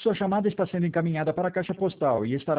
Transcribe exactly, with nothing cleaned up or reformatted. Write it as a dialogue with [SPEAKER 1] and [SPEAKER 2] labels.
[SPEAKER 1] Sua chamada está sendo encaminhada para a caixa postal e estará